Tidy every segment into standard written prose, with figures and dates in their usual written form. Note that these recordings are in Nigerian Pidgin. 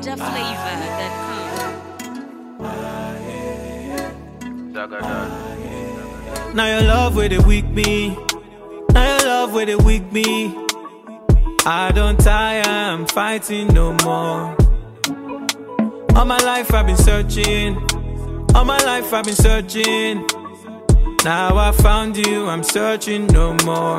NigerFlavor.com. Now your love where they weak me. Now your love where they weak me. I don't tire, I'm fighting no more. All my life I've been searching. All my life I've been searching. Now I found you, I'm searching no more.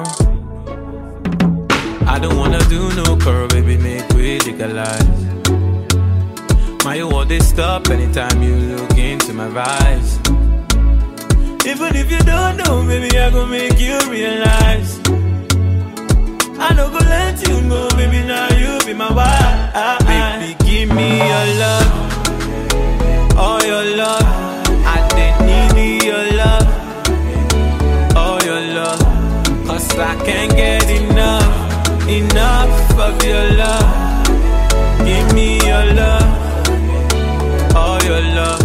I don't wanna do no curl, baby, make we legalize. My you want this stop anytime you look into my eyes. Even if you don't know, baby, I gon' make you realize. I don't go let you go, baby, now you be my wife. Baby, give me your love, all your love. I didn't need your love, all your love. Cause I can't get enough of your love. Give me your love, all your love.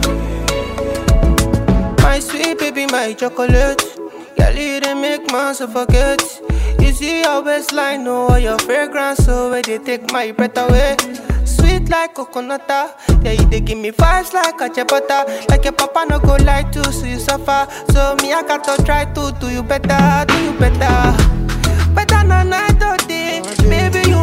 My sweet baby, my chocolate. Girl, you didn't make man suffocate. You see your waistline, know your fragrance, so where they take my breath away. Sweet like coconut, yeah, you they give me vibes like a chapata. Like your papa no go lie to, so you suffer. So me, I got to try to do you better, do you better. Better than night or day, baby, you